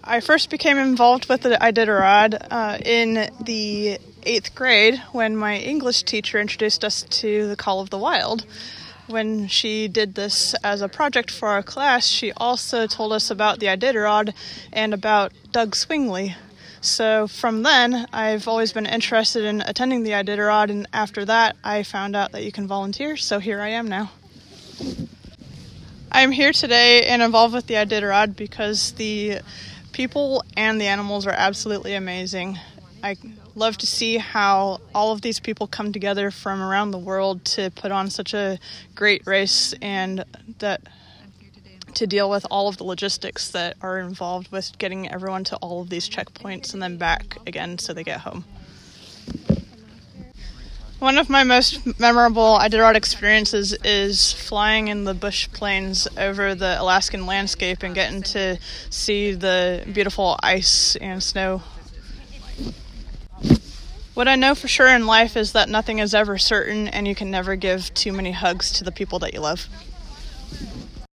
I first became involved with the Iditarod in the 8th grade when my English teacher introduced us to the Call of the Wild. When she did this as a project for our class, she also told us about the Iditarod and about Doug Swingley. So from then, I've always been interested in attending the Iditarod, and after that, I found out that you can volunteer, so here I am now. I'm here today and involved with the Iditarod because the people and the animals are absolutely amazing. I love to see how all of these people come together from around the world to put on such a great race and that to deal with all of the logistics that are involved with getting everyone to all of these checkpoints and then back again so they get home. One of my most memorable Iditarod experiences is flying in the bush plains over the Alaskan landscape and getting to see the beautiful ice and snow. What I know for sure in life is that nothing is ever certain and you can never give too many hugs to the people that you love.